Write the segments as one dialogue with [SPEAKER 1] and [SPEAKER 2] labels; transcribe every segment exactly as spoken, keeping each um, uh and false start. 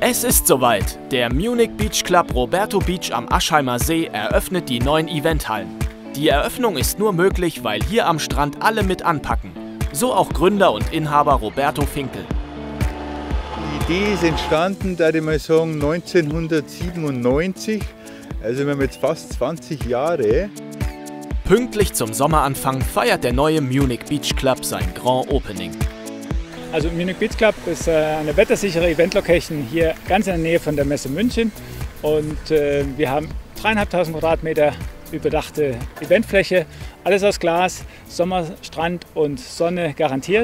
[SPEAKER 1] Es ist soweit. Der Munich Beach Club Roberto Beach am Aschheimer See eröffnet die neuen Eventhallen. Die Eröffnung ist nur möglich, weil hier am Strand alle mit anpacken. So auch Gründer und Inhaber Roberto Finkel.
[SPEAKER 2] Die Idee ist entstanden, da ich mal sagen, neunzehnhundertsiebenundneunzig. Also wir haben jetzt fast zwanzig Jahre.
[SPEAKER 1] Pünktlich zum Sommeranfang feiert der neue Munich Beach Club sein Grand Opening.
[SPEAKER 3] Also Munich Beach Club ist eine wettersichere Event-Location hier ganz in der Nähe von der Messe München. Und äh, wir haben dreieinhalbtausend Quadratmeter überdachte Eventfläche. Alles aus Glas, Sommer, Strand und Sonne garantiert.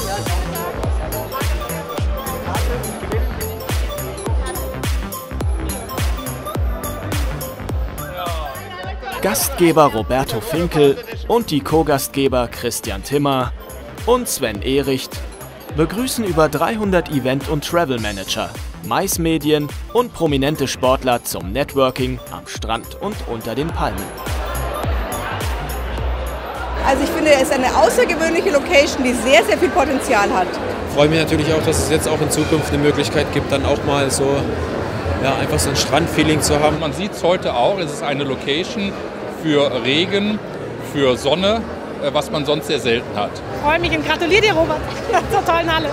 [SPEAKER 1] Gastgeber Roberto Finkel und die Co-Gastgeber Christian Timmer und Sven Ehricht begrüßen über dreihundert Event- und Travel-Manager, Maismedien und prominente Sportler zum Networking am Strand und unter den Palmen.
[SPEAKER 4] Also ich finde, es ist eine außergewöhnliche Location, die sehr, sehr viel Potenzial hat.
[SPEAKER 5] Ich freue mich natürlich auch, dass es jetzt auch in Zukunft eine Möglichkeit gibt, dann auch mal so ja, einfach so ein Strandfeeling zu haben.
[SPEAKER 6] Man sieht es heute auch, es ist eine Location für Regen, für Sonne, was man sonst sehr selten hat.
[SPEAKER 7] Ich freue mich und gratuliere dir, Robert, zur tollen Halle.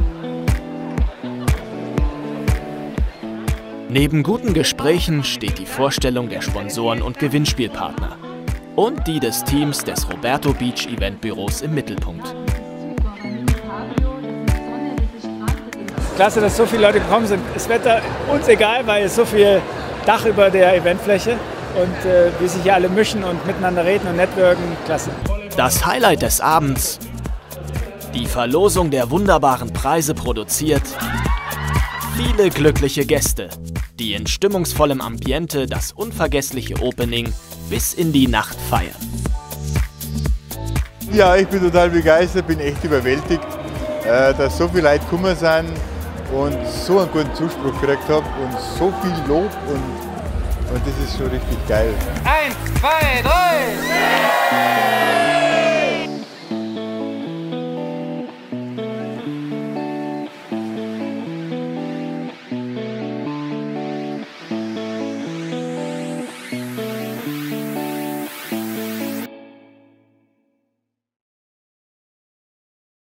[SPEAKER 1] Neben guten Gesprächen steht die Vorstellung der Sponsoren und Gewinnspielpartner und die des Teams des Roberto Beach Eventbüros im Mittelpunkt.
[SPEAKER 3] Klasse, dass so viele Leute gekommen sind. Das Wetter uns egal, weil es so viel Dach über der Eventfläche und äh, wir sich hier alle mischen und miteinander reden und networken. Klasse.
[SPEAKER 1] Das Highlight des Abends, die Verlosung der wunderbaren Preise produziert, viele glückliche Gäste, die in stimmungsvollem Ambiente das unvergessliche Opening bis in die Nacht feiern.
[SPEAKER 2] Ja, ich bin total begeistert, bin echt überwältigt, dass so viele Leute gekommen sind und so einen guten Zuspruch gekriegt habe und so viel Lob und, und das ist schon richtig geil.
[SPEAKER 8] Eins, zwei, drei!